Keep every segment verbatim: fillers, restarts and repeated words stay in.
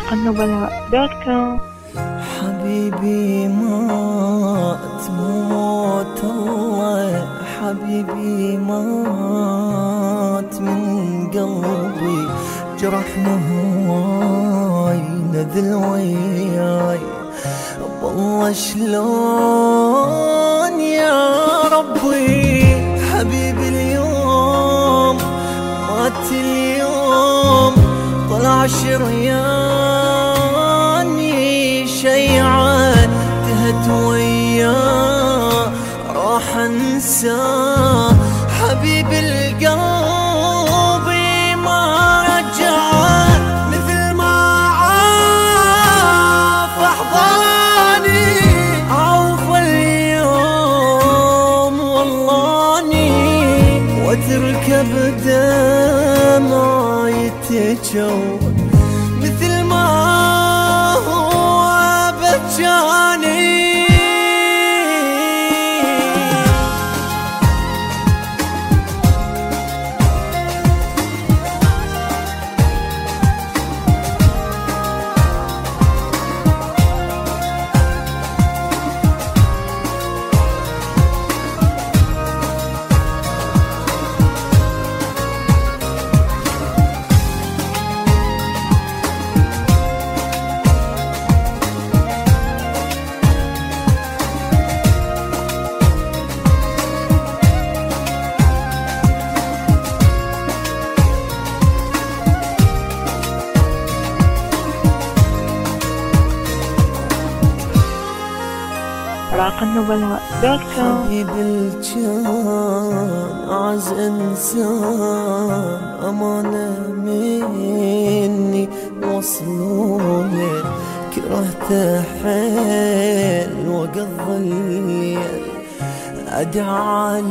راق النبلاء دوت كوم. حبيبي مات موت الله، حبيبي مات من قلبي، جرحنا هواي نذل وياي، بالله شلون يا ربي. حبيبي اليوم مات اليوم، طلع شرياني شيعة تهت وياه راح انساه. حبيبي القلب ما رجعه مثل ما عاف احضاني، عوف اليوم واللاني واتركه بدمع يتجول مثل ما هو بجاني. راق النبلاء دوت كوم. حبيبي الجان أعز إنسان، أمانة مني وصلوني، كرهته حيل وقضى الليل، أدعى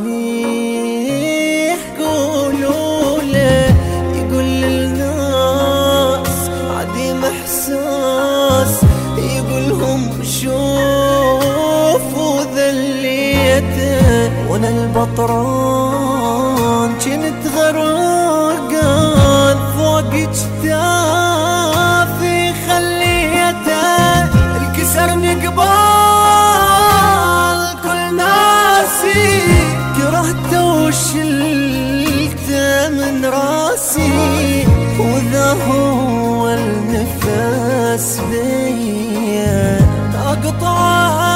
عليه قولوله، يقول للناس عديم إحساس، يقولهم شوفوا ذليته، وانا البطران جنت غرقان فوق جتافي خليته، الكسرني قبال كل ناسي، كرهته وشلته من راسي، وذا هو النفس بيا اقطعه